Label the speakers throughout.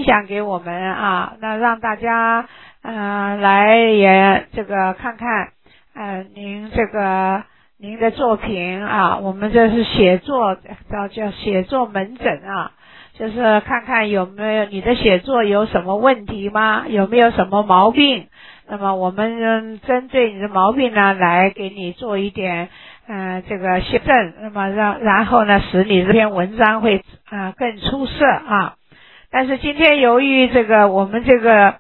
Speaker 1: 享给我们啊，那让大家来也这个看看您的作品啊，我们这是写作叫写作门诊啊，就是看看有没有你的写作有什么问题吗？有没有什么毛病？那么我们针对你的毛病呢，来给你做一点这个修正，那么然后呢，使你这篇文章会更出色啊。但是今天由于我们这个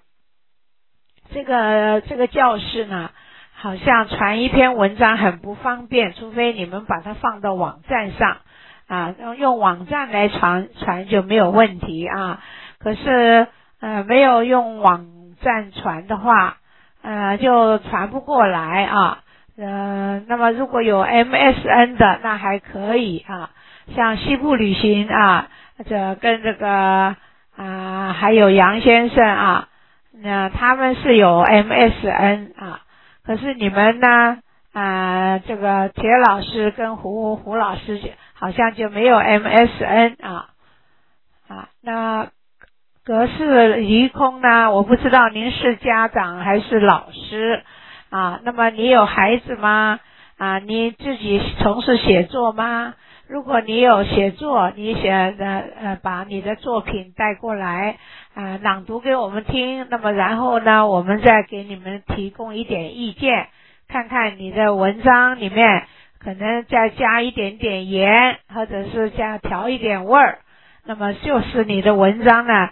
Speaker 1: 教室呢，好像传一篇文章很不方便，除非你们把它放到网站上啊，用网站来传就没有问题啊。可是没有用网站传的话就传不过来啊。那么如果有 MSN 的那还可以啊，像西部旅行啊，跟还有杨先生啊，那他们是有 MSN 啊。可是你们呢铁老师跟胡老师好像就没有 MSN 啊。那格式疑空呢，我不知道您是家长还是老师啊。那么你有孩子吗？你自己从事写作吗？如果你有写作，你把你的作品带过来朗读给我们听，那么然后呢，我们再给你们提供一点意见，看看你的文章里面可能再加一点点盐，或者是调一点味儿，那么就是你的文章呢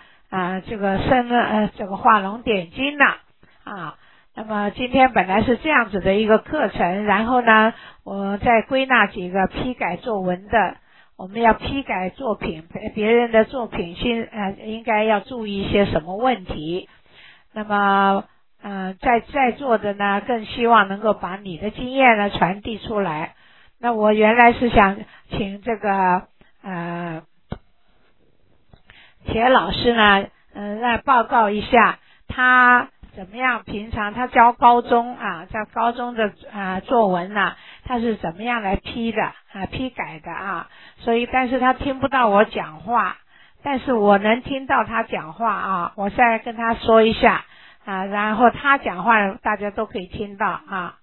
Speaker 1: 画龙点睛了啊。那么今天本来是这样子的一个课程，然后呢我再归纳几个批改作文的，我们要批改作品，别人的作品应该要注意一些什么问题。那么在座的呢更希望能够把你的经验呢传递出来。那我原来是想请铁老师呢来报告一下他怎么样，平常他教高中教高中的作文他是怎么样来批改的所以但是他听不到我讲话，但是我能听到他讲话我再跟他说一下然后他讲话大家都可以听到